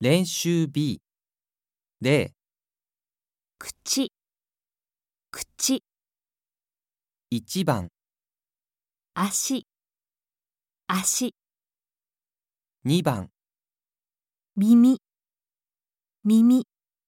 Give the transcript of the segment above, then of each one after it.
練習 B で口、口、 1番、 足、足、 2番、 耳、耳、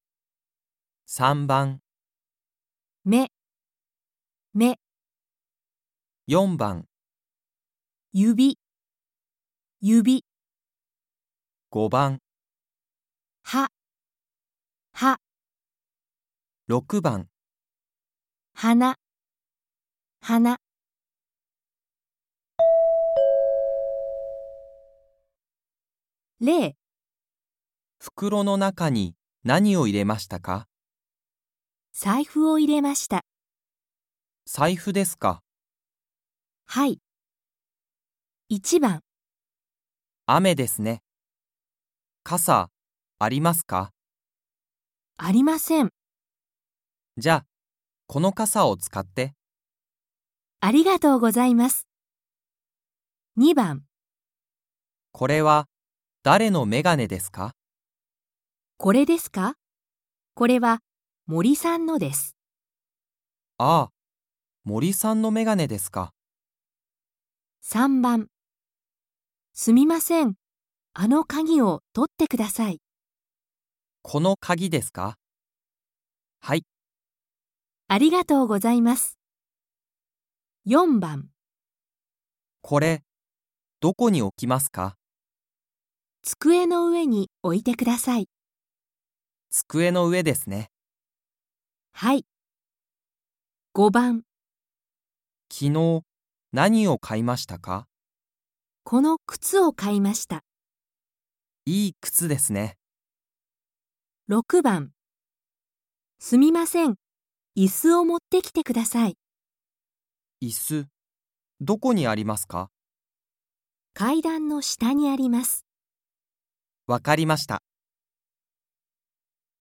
3番、 目、目、 4番、 指、指、 5番、 歯、歯、 6番、 鼻、鼻。例、 袋の中に何を入れましたか？ 財布を入れました。 財布ですか？ はい。1番、 雨ですね。傘、ありますか？ ありません。 じゃあ、この傘を使って。 ありがとうございます。2番、 これは誰のメガネですか？ これですか？これは森さんのです。 ああ、森さんのメガネですか。 3番、すみません。あの鍵を取ってください。 この鍵ですか？はい。 ありがとうございます。4番、 これ、どこに置きますか？ 机の上に置いてください。 机の上ですね。 はい。5番、 昨日、何を買いましたか？ この靴を買いました。 いい靴ですね。 6番、すみません。椅子を持ってきてください。 椅子、どこにありますか？ 階段の下にあります。 わかりました。